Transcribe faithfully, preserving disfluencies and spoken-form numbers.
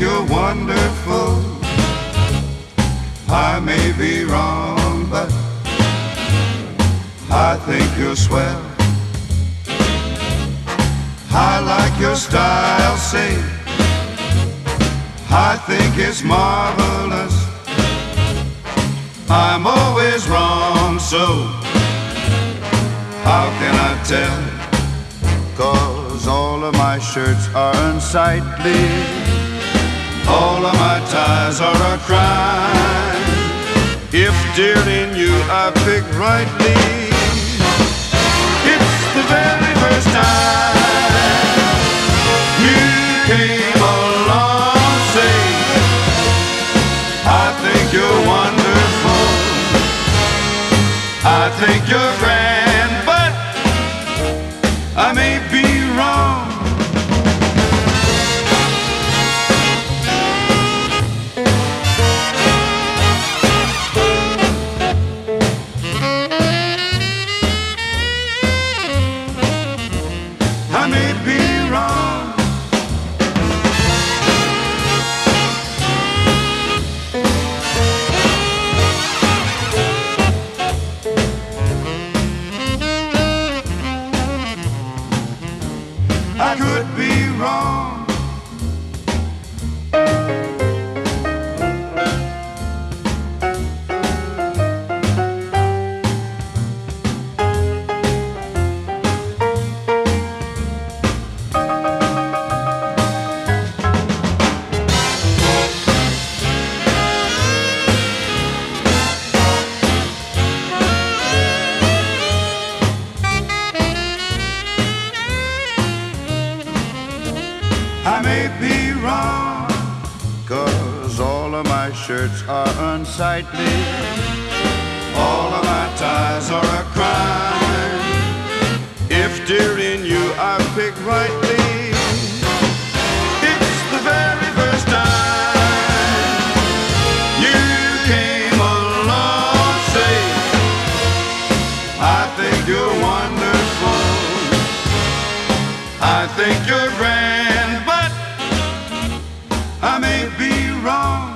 you're wonderful. I may be wrong, but I think you're swell. I like your style, say, I think it's marvelous. I'm always wrong, so how can I tell? 'Cause all of my shirts are unsightly, all of my ties are a crime. If dearly you I pick rightly, it's the very first time you came along, say, I think you're wonderful, I think you're grand, but I may be wrong. I may be wrong. I could be wrong. I may be wrong, 'cause all of my shirts are unsightly, all of my ties are a crime. If dear in you I pick rightly, it's the very first time you came along, say, I think you're wonderful, I think you're grand, I may be wrong.